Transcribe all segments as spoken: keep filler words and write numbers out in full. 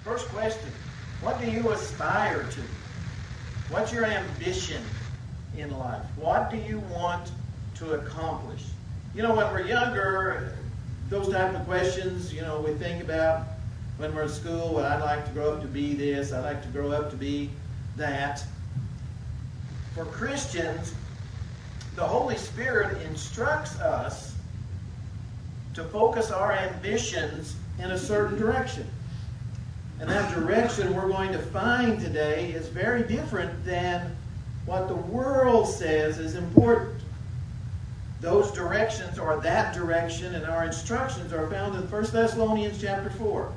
First question, what do you aspire to? What's your ambition in life? What do you want to accomplish? You know, when we're younger, those type of questions, you know, we think about when we're in school, well, I'd like to grow up to be this, I'd like to grow up to be that. For Christians, the Holy Spirit instructs us to focus our ambitions in a certain direction. And that direction we're going to find today is very different than what the world says is important. Those directions, or that direction, and our instructions are found in First Thessalonians chapter four.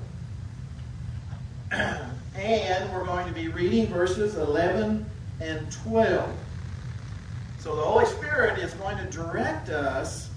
And we're going to be reading verses eleven and twelve. So the Holy Spirit is going to direct us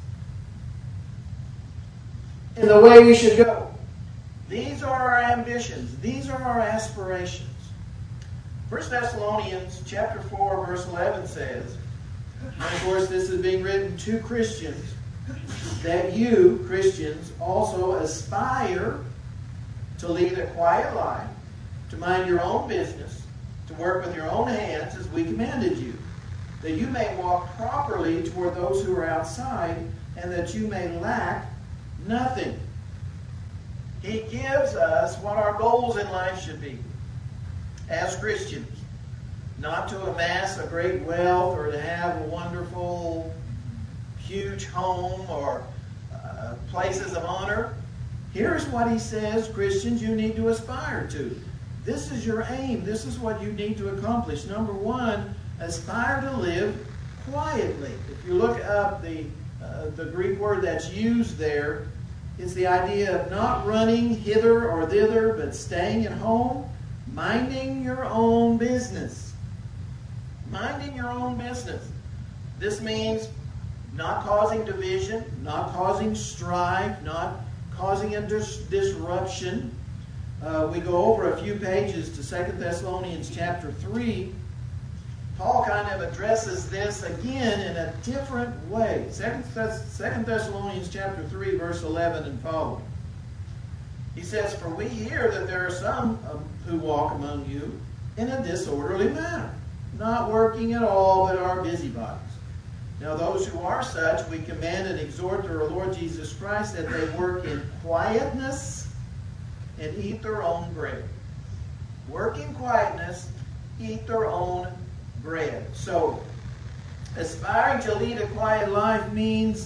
in the way we should go. These are our ambitions. These are our aspirations. First Thessalonians chapter four, verse eleven says, and of course this is being written to Christians, that you, Christians, also aspire to lead a quiet life, to mind your own business, to work with your own hands as we commanded you, that you may walk properly toward those who are outside, and that you may lack nothing. He gives us what our goals in life should be as Christians. Not to amass a great wealth or to have a wonderful, huge home or uh, places of honor. Here's what he says, Christians, you need to aspire to. This is your aim. This is what you need to accomplish. Number one, aspire to live quietly. If you look up the, uh, the Greek word that's used there, it's the idea of not running hither or thither, but staying at home, minding your own business. Minding your own business. This means not causing division, not causing strife, not causing a dis disruption. Uh, we go over a few pages to Second Thessalonians chapter three. Paul kind of addresses this again in a different way. Second Thessalonians chapter three, verse eleven and following. He says, for we hear that there are some who walk among you in a disorderly manner, not working at all, but are busybodies. Now those who are such, we command and exhort through our Lord Jesus Christ that they work in quietness and eat their own bread. Work in quietness, eat their own bread. So, aspiring to lead a quiet life means,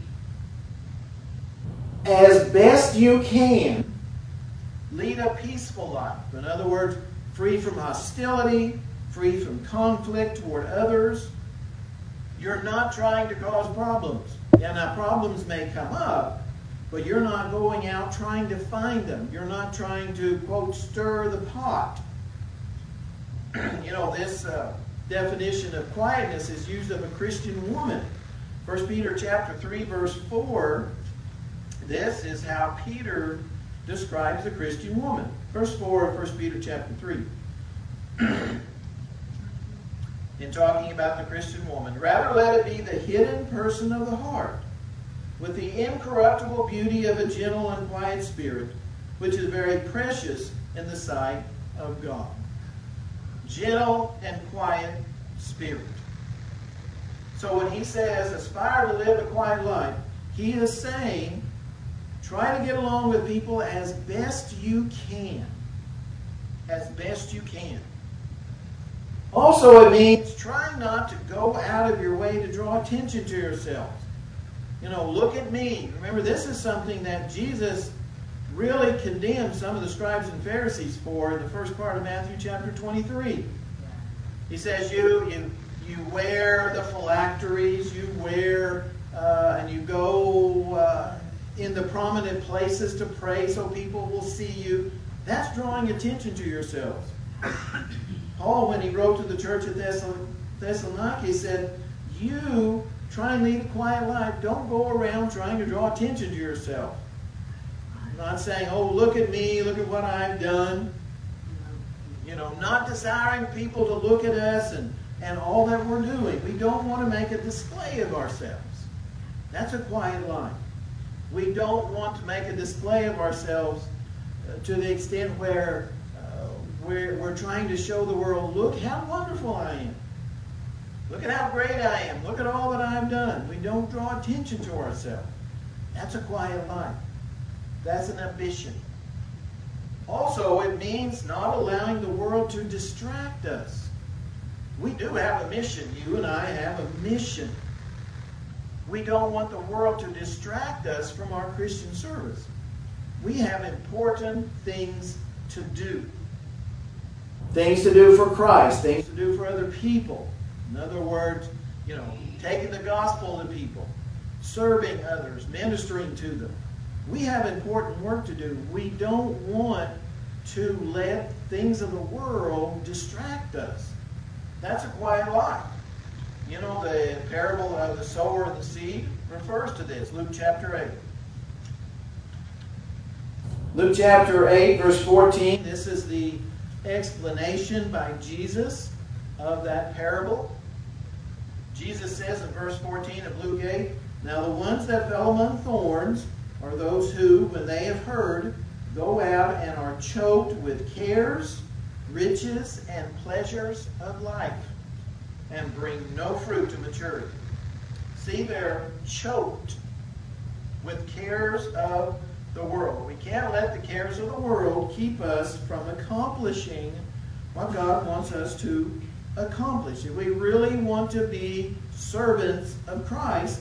as best you can, lead a peaceful life. In other words, free from hostility, free from conflict toward others. You're not trying to cause problems. Yeah, now problems may come up, but you're not going out trying to find them. You're not trying to, quote, stir the pot. You know, this uh, definition of quietness is used of a Christian woman. First Peter chapter three, verse four, this is how Peter describes a Christian woman. Verse four of First Peter chapter three. In talking about the Christian woman, rather let it be the hidden person of the heart, with the incorruptible beauty of a gentle and quiet spirit, which is very precious in the sight of God. Gentle and quiet spirit. So when he says, aspire to live a quiet life, he is saying, try to get along with people as best you can. As best you can. Also, it means try not to go out of your way to draw attention to yourselves. You know, look at me. Remember, this is something that Jesus really condemned some of the scribes and Pharisees for in the first part of Matthew chapter twenty-three. He says, you, you, you wear the phylacteries, you wear, uh, and you go uh, in the prominent places to pray so people will see you. That's drawing attention to yourselves. Paul, when he wrote to the church at Thessalonica, said, you try and lead a quiet life. Don't go around trying to draw attention to yourself. I'm not saying, oh, look at me, look at what I've done. You know, not desiring people to look at us and, and all that we're doing. We don't want to make a display of ourselves. That's a quiet life. We don't want to make a display of ourselves to the extent where uh, we're, we're trying to show the world, look how wonderful I am. Look at how great I am. Look at all that I've done. We don't draw attention to ourselves. That's a quiet life. That's an ambition. Also, it means not allowing the world to distract us. We do have a mission. You and I have a mission. We don't want the world to distract us from our Christian service. We have important things to do. Things to do for Christ. Things to do for other people. In other words, you know, taking the gospel to people. Serving others. Ministering to them. We have important work to do. We don't want to let things of the world distract us. That's a quiet life. You know, the parable of the sower and the seed refers to this. Luke chapter eight. Luke chapter eight, verse fourteen. This is the explanation by Jesus of that parable. Jesus says in verse fourteen of Luke eight, "Now the ones that fell among thorns are those who, when they have heard, go out and are choked with cares, riches, and pleasures of life, and bring no fruit to maturity." See, they're choked with cares of the world. We can't let the cares of the world keep us from accomplishing what God wants us to accomplish. If we really want to be servants of Christ,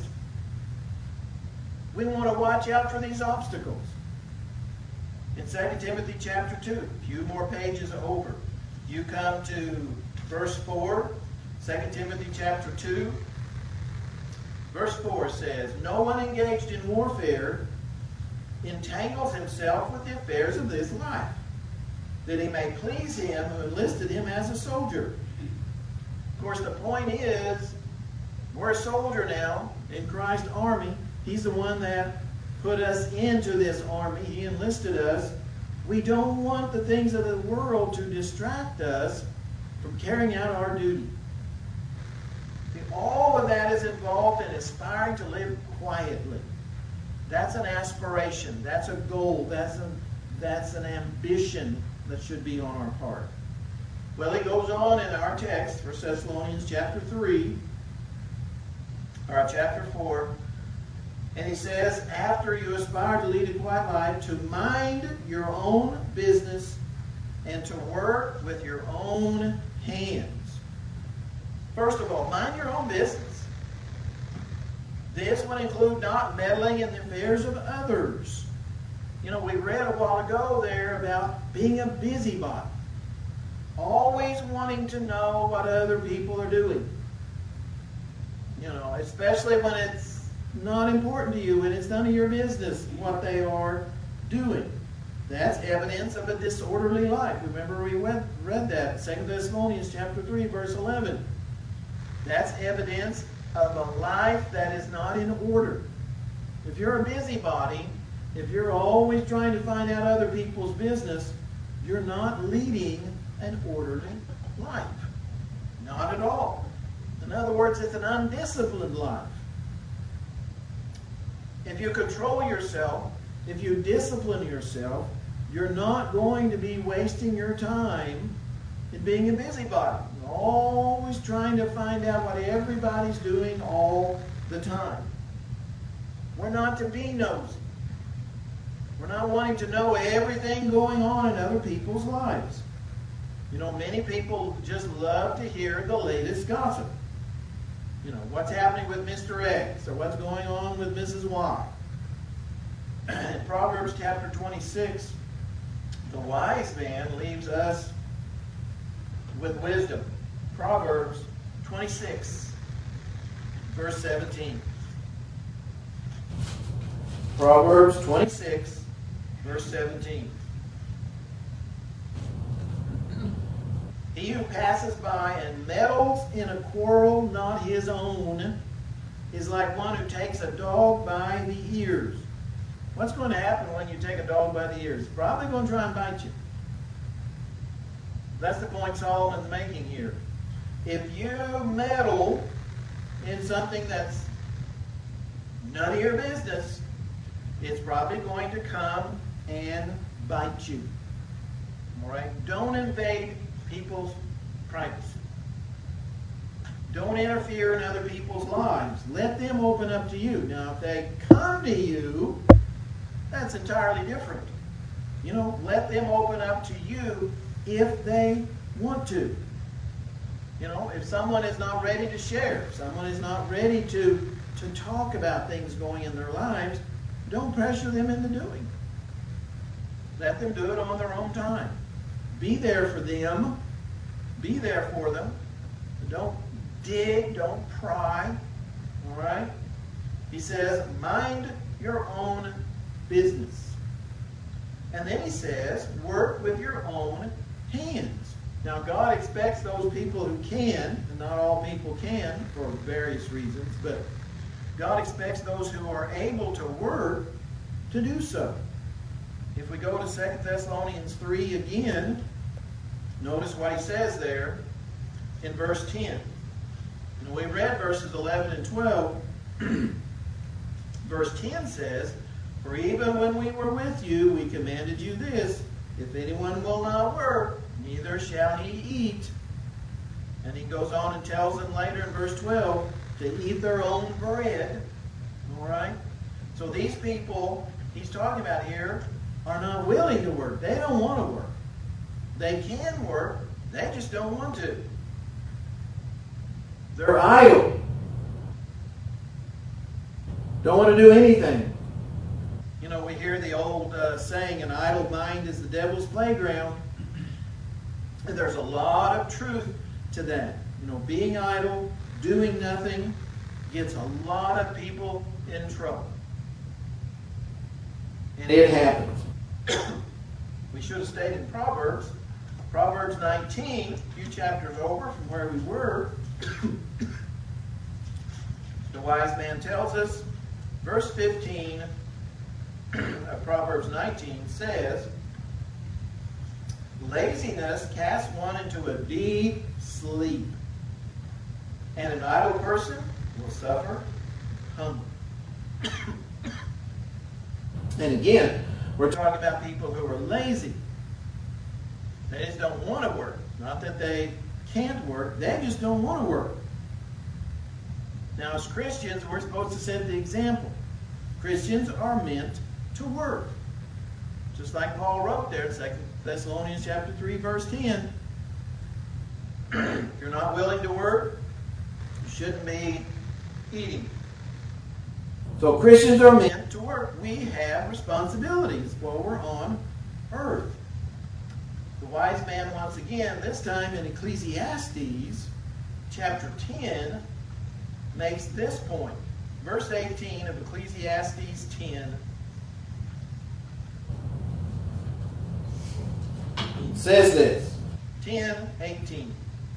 we want to watch out for these obstacles. In Second Timothy chapter two, a few more pages over, you come to verse four, Second Timothy chapter two. Verse four says, "No one engaged in warfare entangles himself with the affairs of this life, that he may please him who enlisted him as a soldier." Of course, the point is, we're a soldier now in Christ's army. He's the one that put us into this army. He enlisted us. We don't want the things of the world to distract us from carrying out our duty. See, all of that is involved in aspiring to live quietly. That's an aspiration. That's a goal. That's an, that's an ambition that should be on our part. Well, he goes on in our text, First Thessalonians chapter three, or chapter four, and he says, "After you aspire to lead a quiet life, to mind your own business and to work with your own hands." First of all, mind your own business. This would include not meddling in the affairs of others. You know, we read a while ago there about being a busybody. Always wanting to know what other people are doing. You know, especially when it's not important to you and it's none of your business what they are doing. That's evidence of a disorderly life. Remember we read, read that, Second Thessalonians chapter three, verse eleven. That's evidence of a life that is not in order. If you're a busybody, if you're always trying to find out other people's business, you're not leading an orderly life. Not at all. In other words, it's an undisciplined life. If you control yourself, if you discipline yourself, you're not going to be wasting your time in being a busybody. You're always trying to find out what everybody's doing all the time. We're not to be nosy. We're not wanting to know everything going on in other people's lives. You know, many people just love to hear the latest gossip. You know, what's happening with Mister X or what's going on with Missus Y. In Proverbs chapter twenty-six, the wise man leaves us with wisdom. Proverbs twenty-six, verse seventeen. Proverbs twenty-six, verse seventeen. He who passes by and meddles in a quarrel not his own is like one who takes a dog by the ears. What's going to happen when you take a dog by the ears? It's probably going to try and bite you. That's the point Solomon's making here. If you meddle in something that's none of your business, it's probably going to come and bite you. All right? Don't invade people's privacy. Don't interfere in other people's lives. Let them open up to you. Now, if they come to you, that's entirely different. You know, let them open up to you if they want to. You know, if someone is not ready to share, if someone is not ready to, to talk about things going in their lives, don't pressure them into doing it. Let them do it on their own time. Be there for them. Be there for them. Don't dig, don't pry. All right? He says, mind your own business. And then he says, work with your own hands. Now, God expects those people who can, and not all people can for various reasons, but God expects those who are able to work to do so. If we go to Second Thessalonians three again, notice what he says there in verse ten. And we read verses eleven and twelve. Verse ten says, for even when we were with you, we commanded you this, if anyone will not work, neither shall he eat. And he goes on and tells them later in verse twelve to eat their own bread. All right? So these people he's talking about here are not willing to work. They don't want to work. They can work. They just don't want to. They're idle. Don't want to do anything. You know, we hear the old uh, saying, an idle mind is the devil's playground. And there's a lot of truth to that. You know, being idle, doing nothing, gets a lot of people in trouble. And it happens. We should have stayed in Proverbs. Proverbs nineteen, a few chapters over from where we were. The wise man tells us, verse fifteen of Proverbs nineteen says, laziness casts one into a deep sleep, and an idle person will suffer hunger. And again, we're talking about people who are lazy. They just don't want to work. Not that they can't work, they just don't want to work. Now, as Christians, we're supposed to set the example. Christians are meant to work. Just like Paul wrote there in Second Thessalonians chapter three, verse ten. If you're not willing to work, you shouldn't be eating. So Christians are meant to work. We have responsibilities while we're on earth. The wise man, once again, this time in Ecclesiastes chapter ten, makes this point. Verse eighteen of Ecclesiastes ten says this. ten eighteen.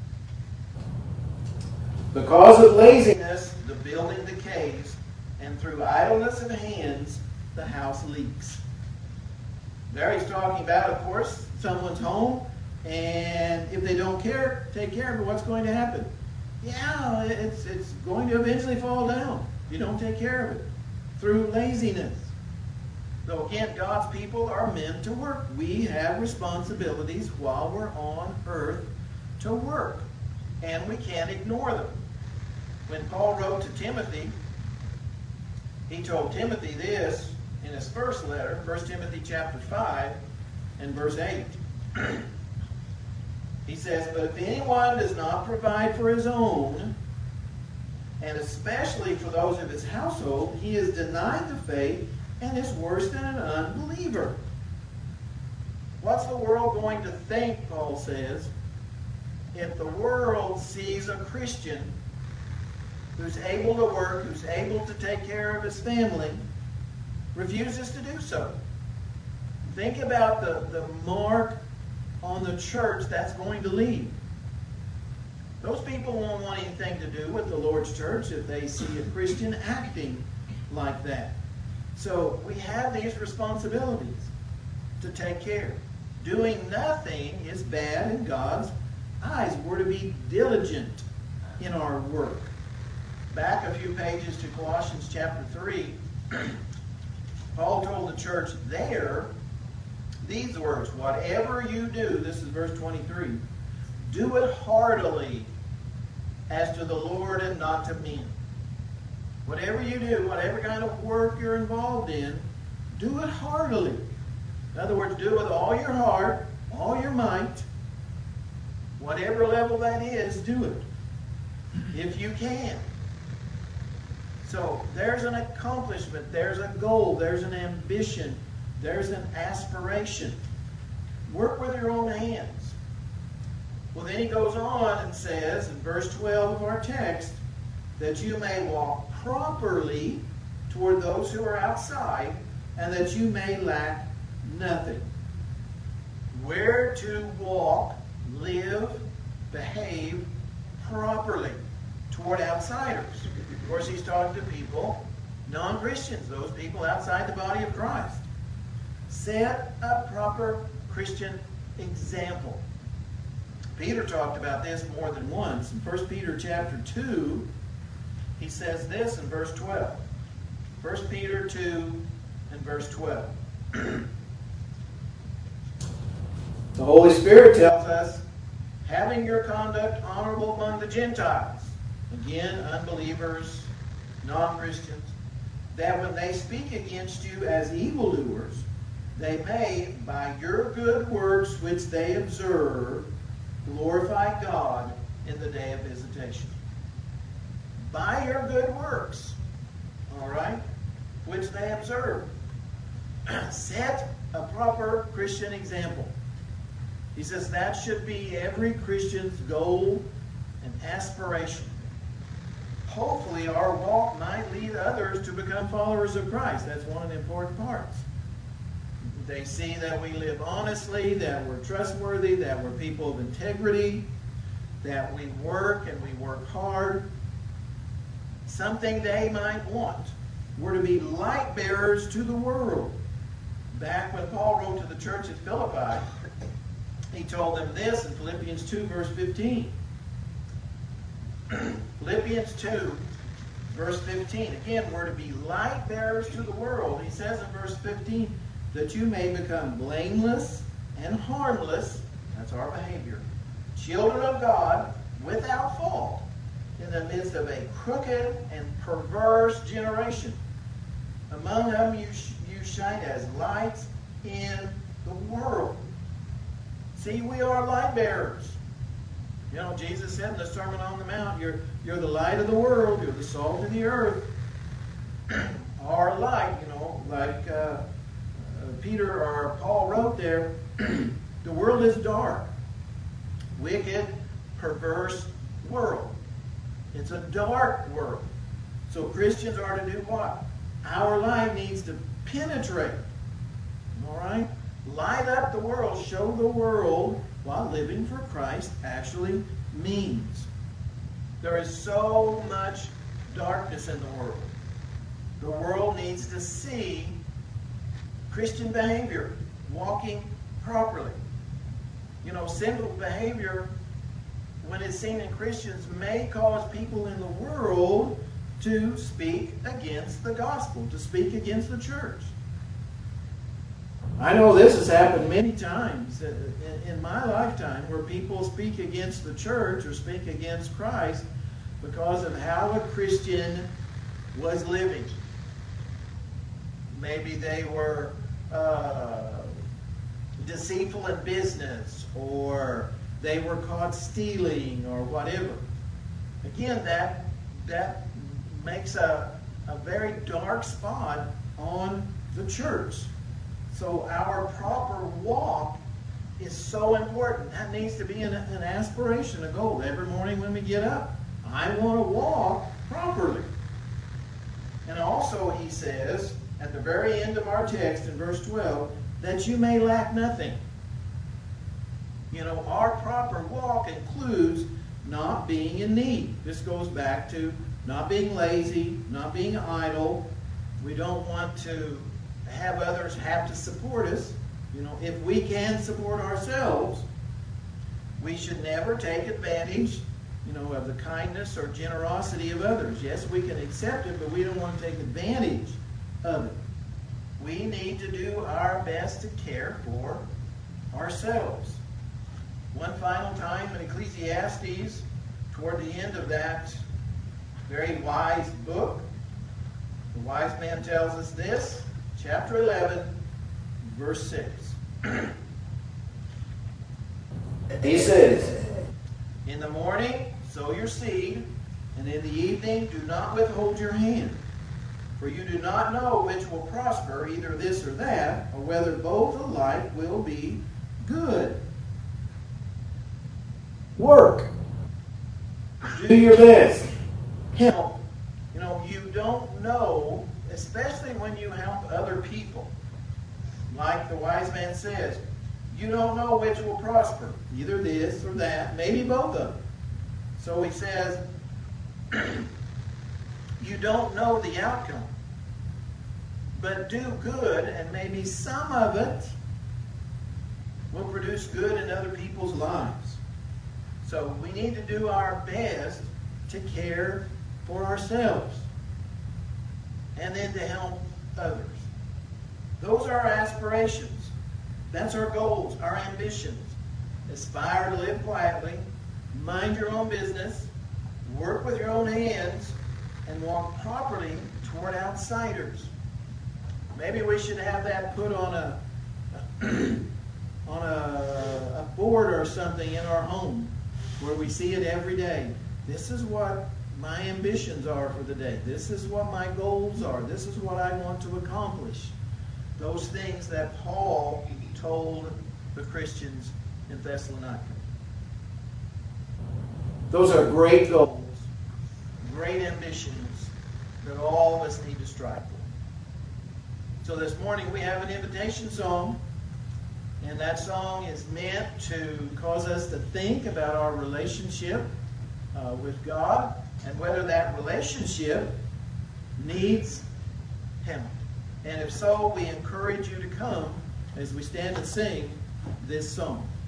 Because of laziness, the building decays, and through idleness of hands, the house leaks. There he's talking about, of course, someone's home, and if they don't care, take care of it, what's going to happen? Yeah, it's, it's going to eventually fall down if you don't take care of it. Through laziness. So again, God's people are meant to work. We have responsibilities while we're on earth to work. And we can't ignore them. When Paul wrote to Timothy, he told Timothy this in his first letter, First Timothy chapter five and verse eight. He says, but if anyone does not provide for his own, and especially for those of his household, he is denied the faith and is worse than an unbeliever. What's the world going to think, Paul says, if the world sees a Christian who's able to work, who's able to take care of his family, refuses to do so? Think about the, the mark on the church that's going to leave. Those people won't want anything to do with the Lord's church if they see a Christian acting like that. So we have these responsibilities to take care. Doing nothing is bad in God's eyes. We're to be diligent in our work. Back a few pages to Colossians chapter three, Paul told the church there these words, whatever you do, this is verse twenty-three, do it heartily as to the Lord and not to men. Whatever you do, whatever kind of work you're involved in, do it heartily. In other words, do it with all your heart, all your might. Whatever level that is, do it. If you can. So there's an accomplishment, there's a goal, there's an ambition, there's an aspiration. Work with your own hands. Well, then he goes on and says in verse twelve of our text that you may walk properly toward those who are outside and that you may lack nothing. Where to walk, live, behave properly toward outsiders. Of course, he's talking to people, non-Christians, those people outside the body of Christ. Set a proper Christian example. Peter talked about this more than once. In First Peter chapter two, he says this in verse twelve. First Peter two and verse twelve. The Holy Spirit tells us, having your conduct honorable among the Gentiles, again, unbelievers, non-Christians, that when they speak against you as evildoers, they may, by your good works which they observe, glorify God in the day of visitation. By your good works, all right, which they observe. Set a proper Christian example. He says that should be every Christian's goal and aspiration. Hopefully our walk might lead others to become followers of Christ. That's one of the important parts. They see that we live honestly, that we're trustworthy, that we're people of integrity, that we work and we work hard. Something they might want. We're to be light bearers to the world. Back when Paul wrote to the church at Philippi, he told them this in Philippians two, verse fifteen. Philippians two, verse fifteen. Again, we're to be light bearers to the world. He says in verse fifteen, that you may become blameless and harmless, that's our behavior, children of God without fault in the midst of a crooked and perverse generation, among whom you, sh you shine as lights in the world. See, we are light bearers. You know, Jesus said in the Sermon on the Mount, you're, you're the light of the world, you're the salt of the earth. Our light, you know, like uh, Peter or Paul wrote there, the world is dark, wicked, perverse world. It's a dark world. So Christians are to do what? Our light needs to penetrate. All right? Light up the world. Show the world what living for Christ actually means. There is so much darkness in the world. The world needs to see Christian behavior, walking properly. You know, sinful behavior, when it's seen in Christians, may cause people in the world to speak against the gospel, to speak against the church. I know this has happened many times in, in my lifetime where people speak against the church or speak against Christ because of how a Christian was living. Maybe they were uh, deceitful in business, or they were caught stealing, or whatever. Again, that that makes a, a very dark spot on the church. So our proper walk is so important. That needs to be an, an aspiration, a goal. Every morning when we get up, I want to walk properly. And also, he says, at the very end of our text in verse twelve, that you may lack nothing. You know, our proper walk includes not being in need. This goes back to not being lazy, not being idle. We don't want to have others have to support us. You know, if we can support ourselves, we should never take advantage, you know, of the kindness or generosity of others. Yes, we can accept it, but we don't want to take advantage of it. we need to do our best to care for ourselves. One final time in Ecclesiastes, toward the end of that very wise book, the wise man tells us this, chapter eleven, verse six. He says, "In the morning sow your seed, and in the evening do not withhold your hand. For you do not know which will prosper, either this or that, or whether both alike will be good." Work. Do your best. Help. You know, you don't know, especially when you help other people. Like the wise man says, you don't know which will prosper, either this or that, maybe both of them. So he says, you don't know the outcome. But do good, and maybe some of it will produce good in other people's lives. So we need to do our best to care for ourselves and then to help others. Those are our aspirations. That's our goals, our ambitions. Aspire to live quietly, mind your own business, work with your own hands, and walk properly toward outsiders. Maybe we should have that put on a on a, a board or something in our home where we see it every day. This is what my ambitions are for the day. This is what my goals are. This is what I want to accomplish. Those things that Paul told the Christians in Thessalonica. Those are great goals, great ambitions that all of us need to strive for. So this morning we have an invitation song, and that song is meant to cause us to think about our relationship uh, with God and whether that relationship needs help. And if so, we encourage you to come as we stand and sing this song.